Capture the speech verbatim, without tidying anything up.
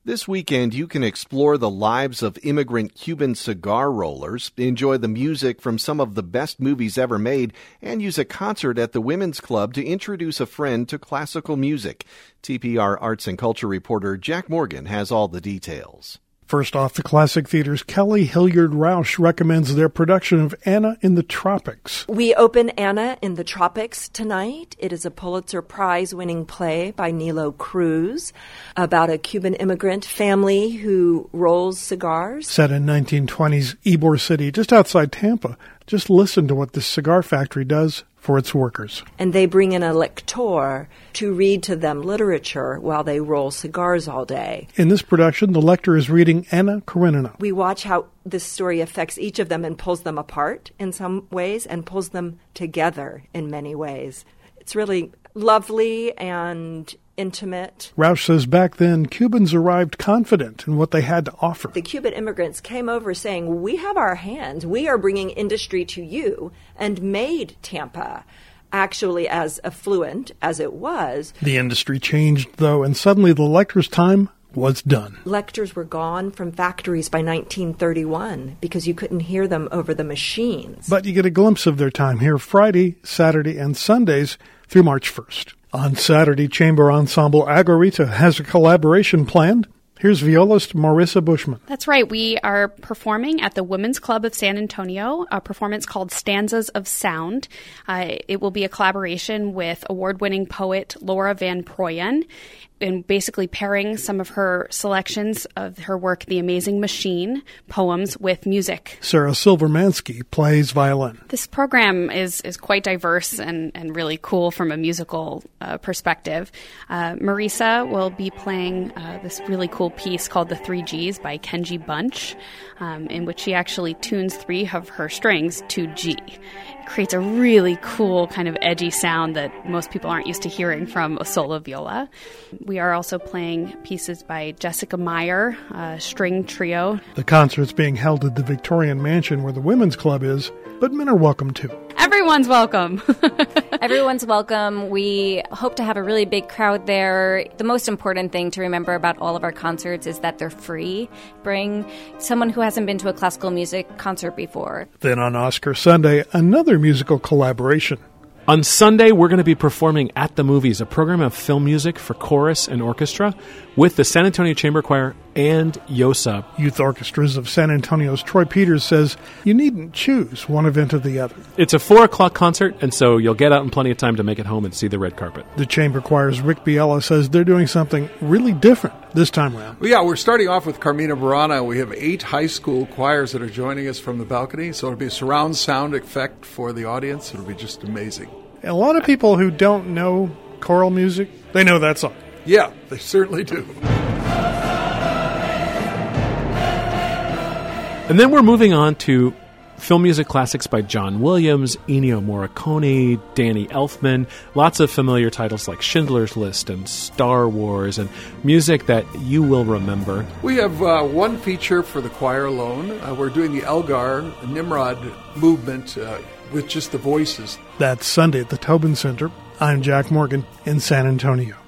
This weekend, you can explore the lives of immigrant Cuban cigar rollers, enjoy the music from some of the best movies ever made, and use a concert at the Women's Club to introduce a friend to classical music. T P R Arts and Culture reporter Jack Morgan has all the details. First off, the Classic Theater's Kelly Hilliard Rausch recommends their production of Anna in the Tropics. We open Anna in the Tropics tonight. It is a Pulitzer Prize-winning play by Nilo Cruz about a Cuban immigrant family who rolls cigars. Set in nineteen twenties Ybor City, just outside Tampa. Just listen to what this cigar factory does for its workers. And they bring in a lector to read to them literature while they roll cigars all day. In this production, the lector is reading Anna Karenina. We watch how this story affects each of them and pulls them apart in some ways and pulls them together in many ways. It's really lovely and intimate. Rausch says back then, Cubans arrived confident in what they had to offer. The Cuban immigrants came over saying, we have our hands. We are bringing industry to you, and made Tampa actually as affluent as it was. The industry changed, though, and suddenly the lector's time was done. Lectors were gone from factories by nineteen thirty-one because you couldn't hear them over the machines. But you get a glimpse of their time here Friday, Saturday, and Sundays through March first. On Saturday, chamber ensemble Agorita has a collaboration planned. Here's violist Marissa Bushman. That's right. We are performing at the Women's Club of San Antonio, a performance called Stanzas of Sound. Uh, it will be a collaboration with award-winning poet Laura Van Proyen, and basically pairing some of her selections of her work, The Amazing Machine, poems, with music. Sarah Silvermansky plays violin. This program is, is quite diverse and, and really cool from a musical uh, perspective. Uh, Marisa will be playing uh, this really cool piece called The Three G's by Kenji Bunch, um, in which she actually tunes three of her strings to G. It creates a really cool kind of edgy sound that most people aren't used to hearing from a solo viola. We are also playing pieces by Jessica Meyer, a string trio. The concert's being held at the Victorian Mansion where the Women's Club is, but men are welcome too. Everyone's welcome. Everyone's welcome. We hope to have a really big crowd there. The most important thing to remember about all of our concerts is that they're free. Bring someone who hasn't been to a classical music concert before. Then on Oscar Sunday, another musical collaboration. On Sunday, we're going to be performing At the Movies, a program of film music for chorus and orchestra with the San Antonio Chamber Choir and YOSA. Youth Orchestras of San Antonio's Troy Peters says you needn't choose one event or the other. It's a four o'clock concert, and so you'll get out in plenty of time to make it home and see the red carpet. The Chamber Choir's Rick Biella says they're doing something really different this time around. Well, yeah, we're starting off with Carmina Burana. We have eight high school choirs that are joining us from the balcony, so it'll be a surround sound effect for the audience. It'll be just amazing. A lot of people who don't know choral music, they know that song. Yeah, they certainly do. And then we're moving on to film music classics by John Williams, Ennio Morricone, Danny Elfman, lots of familiar titles like Schindler's List and Star Wars, and music that you will remember. We have uh, one feature for the choir alone. Uh, we're doing the Elgar Nimrod movement uh, with just the voices. That's Sunday at the Tobin Center. I'm Jack Morgan in San Antonio.